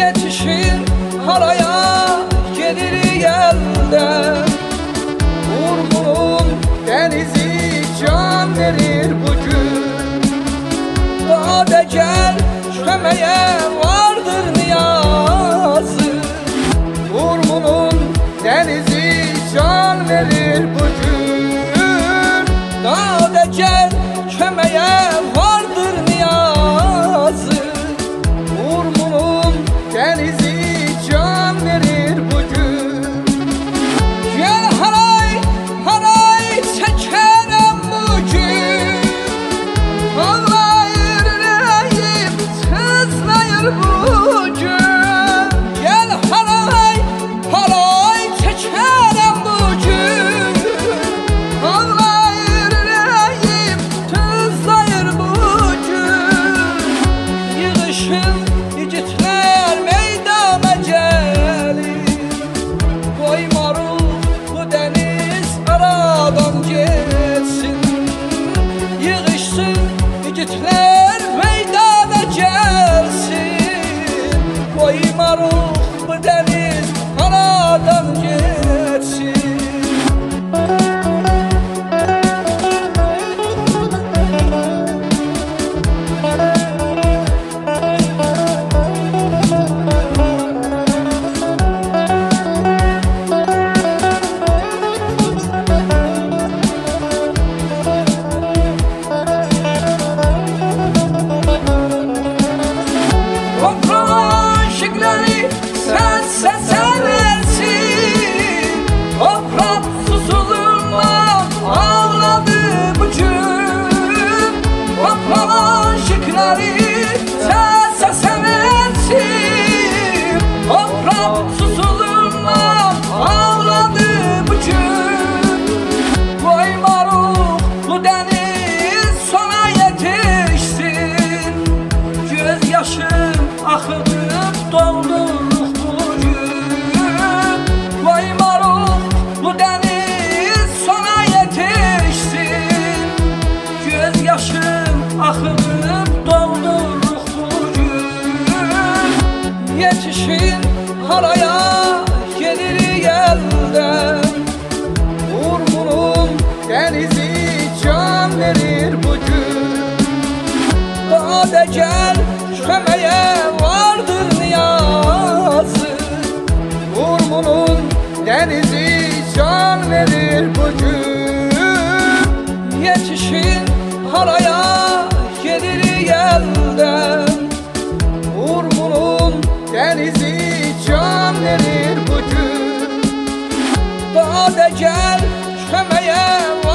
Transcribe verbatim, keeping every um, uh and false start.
Yetişir haraya gelir yelden, Urmunun denizi can verir bugün. Dağda gel çömeye vardır niyazı, Urmunun denizi can verir bugün. Dağda gel çömeye vardır niyazı, Urmunun denizi can verir bugün. Gel haray haray çekerim bugün, ağlayır yüreğim sızlayır bugün. Gel haray haray çekerim bugün, ağlayır yüreğim sızlayır bugün. Yığışın yiğitler meydana gelir, koyma ruh bu deniz aradan geçsin. Yığışsın yiğitler meydana gelsin, koyma ruh bu deniz aradan geçsin. Toprağın şıkları sen sen seversin, toprak susulunla ağladı bugün. Toprağın şıkları sen sen seversin, toprak susulunla ağladı bugün. Koyma ruh bu deniz sona yetişsin, gözyaşım akıtıp doldurur bugün. Koyma ruh bu deniz sona yetişsin, gözyaşım akıtıp doldurur bugün. Yetişir haraya gelir yelden, Urmunun denizi can verir bugün. Dağda gel çömeye vardır niyazı, Urmunun denizi can verir bugün. Yetişir haraya gelir yelden, Urmunun denizi can verir bugün. Dağda gel çömeye